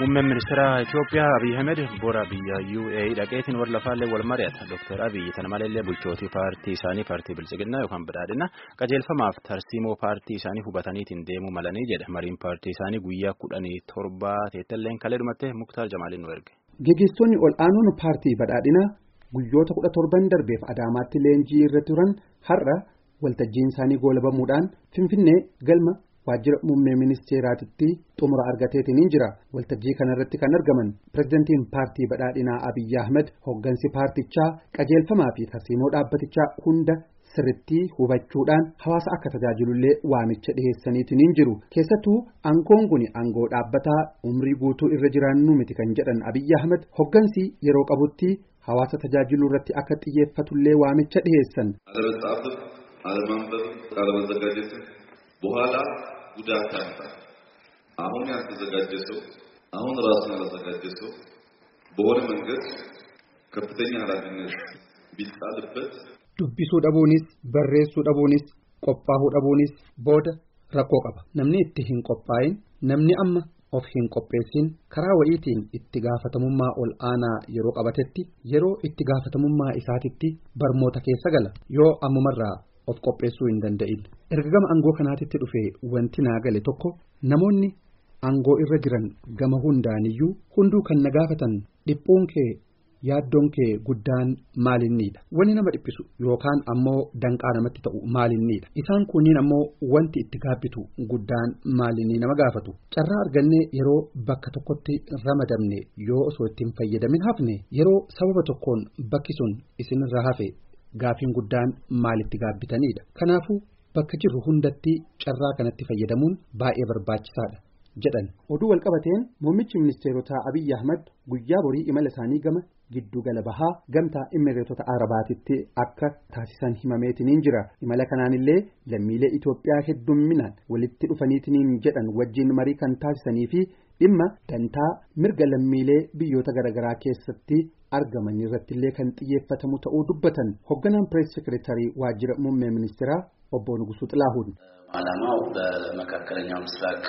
Muummeen ministeera Itoophiyaa Abiy Ahmed bora biyya UAE dhaqeetiin warra lafaallee wal mari'ata. Dr. Abiy tana malee bulchootii paartii isaanii paartii bilchiginaa yookaan badhaadhina qajeelfamaaf tarsiimoo paartii isaanii hubataniitiin deemuu malanii jedha. Mariin paartii isaanii guyyaa 17 teettalleen kalee dhumattee Muktaar Jamaaliin nu erge. Gaggeessitoonni ol aanuun paartii badhaadhina guyyoota 17 darbeef Adaamaatti leenjii irra turan har'a waltajjiin isaanii goolabamuudhaan Finfinnee galma waajjira muummee ministeeraatitti xumura argateetiin jira. Waltajjii kanarratti kan argaman pirezidantiin paartii badhaadhinaa Abiy Ahmed hoggansi paartichaa qajeelfamaa fi tarsiimoo dhaabbatichaa hunda sirriitti hubachuudhaan hawaasa akka tajaajilullee waamicha dhiheessaniitiin jiru. Keessattuu aangoon kun aangoo dhaabbataa umrii guutuu irra jiraannu miti kan jedhan Abiy Ahmed hoggansi yeroo qabutti hawaasa tajaajiluu irratti akka xiyyeeffatullee waamicha dhiheessan. በኋላ ጉዳት ያመጣል። አሁን ያልተዘጋጀ ሰው አሁን ራሱን ያላዘጋጀ ሰው በሆነ መንገድ ከፍተኛ ኃላፊነት ቢጣልበት ዱብቢሱ dhabuunis barreessuu dhabuunis qophaa'uu dhabuunis booda rakkoo qaba. Namni itti hin qophaa'in namni amma of hin qopheessin karaa wayiitiin itti gaafatamummaa ol aanaa yeroo qabatetti yeroo itti gaafatamummaa isaatitti barmoota keessa gala yoo ammumarraa of qopheessuu hin danda'in. Erga gama aangoo kanaatitti dhufee wanti naa gale tokko namoonni aangoo irra jiran gama hundaaniyyuu hunduu kan na gaafatan dhiphuun kee yaaddoon kee guddaan maalinniidha. Wanni nama dhiphisu yookaan ammoo danqaa namatti ta'u maalinniidha. Isaan kunniin ammoo wanti itti gaabbitu guddaan maalinni nama gaafatu. Carraa argannee yeroo bakka tokkotti ramadamne yoo osoo ittiin fayyadamin hafne yeroo sababa tokkoon bakki sun isinirra hafe gaafiin guddaan maalitti gaabbitanidha. Kanaafuu bakka jirru hundatti carraa kanatti fayyadamuun baay'ee barbaachisaadha jedhan. Oduu walqabateen muummichi ministeerotaa Abiy Ahmed guyyaa borii imala isaanii gama giddu gala bahaa gamtaa Imireetota Arabaatitti akka taasisan himameetiin jira. Imala kanaanillee lammiilee Itoophiyaa heddumminaan walitti dhufaniitiin jedhan wajjin marii kan taasisanii fi dhimma dantaa mirga lammiilee biyyoota garaagaraa keessatti argaman irrattillee kan xiyyeeffatamu ta'uu dubbatan. Hogganaan pirees sekireetarii waajjira muummee ministeeraa obbo Nugusuu Xilaahuun ዓላማው በመካከለኛው ምስራቅ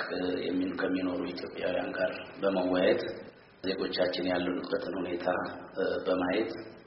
ከሚኖሩ ኢትዮጵያውያን ጋር በመወያየት ዜጎቻችን ያሉበትን ሁኔታ በማየት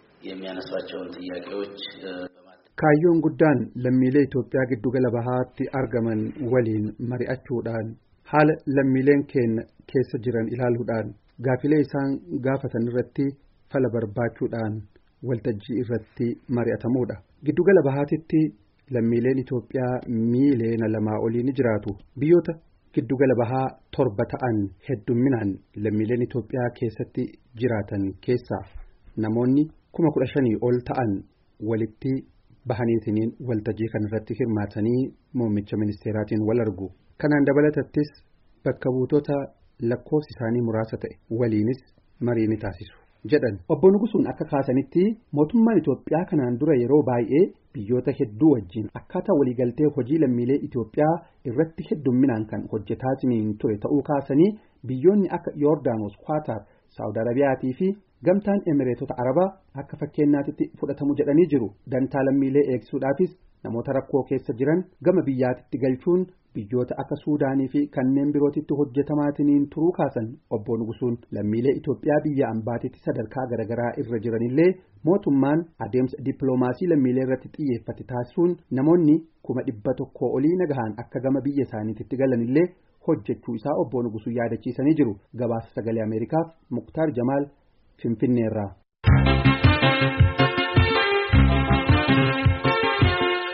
የሚያነሷቸውን ጥያቄዎች kaayyoon guddaan lammiilee Itoophiyaa giddu gala bahaatti argaman waliin mari'achuudhaan haala lammiileen keenya keessa jiran ilaaluudhaan gaafilee isaan gaafatan irratti fala barbaachuudhaan waltajjii irratti mari'atamuudha. Giddu gala bahaatitti lammiileen Itoophiyaa miiliyoona 2 olii ni jiraatu. Biyyoota giddu gala bahaa 7 ta'an heddumminaan lammiileen Itoophiyaa keessatti jiraatan keessaa namoonni 15,000 ol ta'an walitti bahaniitiin waltajjii kanarratti hirmaatanii muummicha ministeeraatiin wal argu. Kanaan dabalatattis bakka buutota lakkoofsi isaanii muraasa ta'e waliinis marii ni taasisu jedhan. Obbo Nugusuun akka kaasanitti mootummaan Itoophiyaa kanaan dura yeroo baay'ee biyyoota hedduu wajjin akkaataa waliigaltee hojii lammiilee Itoophiyaa irratti heddumminaan kan hojjetaatiin ture ta'uu kaasanii biyyoonni akka Yoordaanos, Kwaatar, Saawud Arabiyaatii fi gamtaan Emireetota Arabaa akka fakkeenyaatti fudhatamu jedhanii jiru. Dantaa lammiilee eegsisuudhaafis namoota rakkoo keessa jiran gama biyyaatitti galchuun biyyoota akka Suudaanii fi kanneen birootitti hojjetamaatiin turuu kaasan obbo Nugusuun lammiilee Itoophiyaa biyya ambaatitti sadarkaa garaagaraa irra jiranillee mootummaan adeemsa dippiloomaasii lammiilee irratti xiyyeeffate taasisuun namoonni 100,000 olii nagahaan akka gama biyya isaaniitti galanillee hojjechuu isaa obbo Nugusuu yaadachiisanii jiru. Gabaasa sagalee Ameerikaaf Muktaar Jamaal Finfinneerraa.